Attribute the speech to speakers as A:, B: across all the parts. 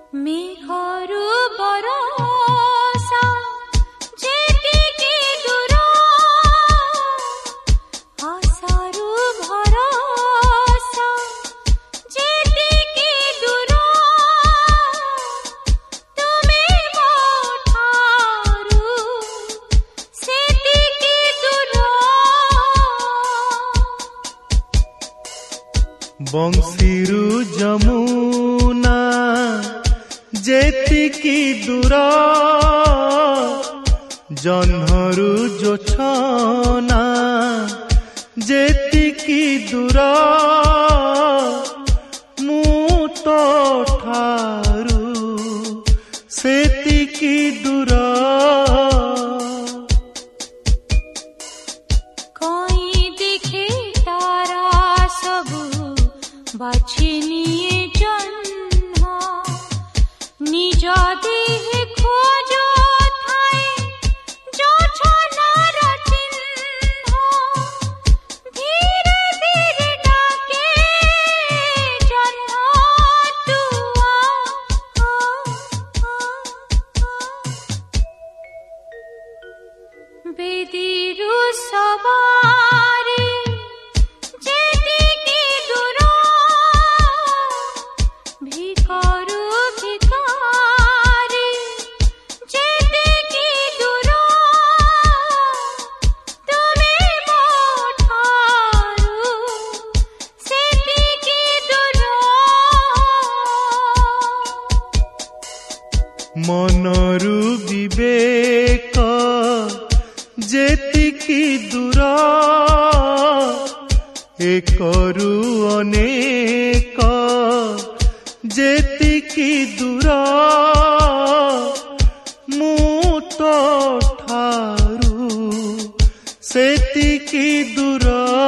A: मेघरू बरसा जेतिकी दूर आशारू भरसा जेतिकी दूर तुमे मो ठारू सेतिकी दूर
B: बंशीरू जमुना जेतिकी दूर जह्नरू जोछना जेतिकी दूर मु तो ठारू सेतिकी दूर
A: कोई दिखे तारा सबु बाछी निये जन्म निज देहे खोजो थाए जो छनार चिन्ह धीरे धीरे डाके जन्म तुआ बेदीरू सवारी जेतिकी दूर भिकारू भिकारी जेतिकी दूर तुमे मो ठारू सेतिकी दूर
B: मनरू विवेक जेतिकी दूर एकरू अनेक जेतिकी दूर मु तो ठारू सेतिकी दूर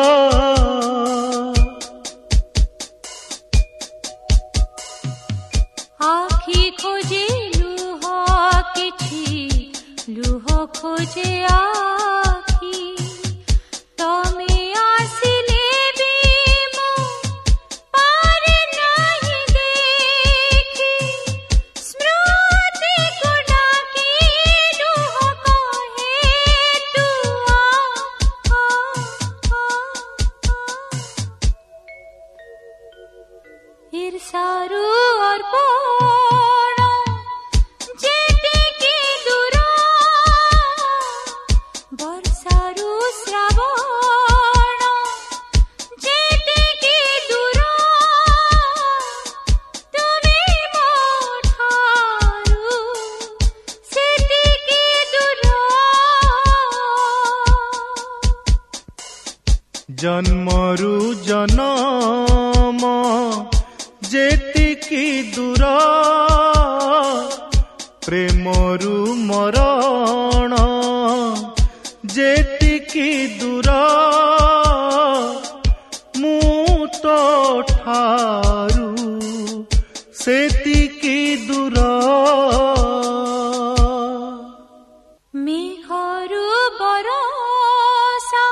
A: आखि खोजे लुह किछि लुह खोजे आखि तमे आसिले भी मो पारे नहीं देखी स्मृति को डाकी लुह कहे तुआ ईर्षारू अर्पण जेतिकी दूर वर्षारू श्रावण जेतिकी दूर तुमे मो ठारू सेतिकी दूर
B: जन्मरू जनम जेतिकी दूर प्रेमरू मरण जेतिकी दूर मु तो ठारू सेतिकी दूर
A: मेघरू बरसा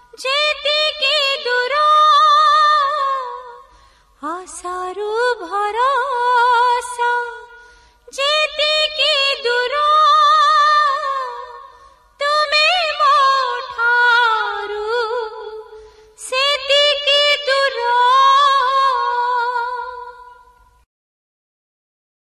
A: जेतिकी दूर आशारू भर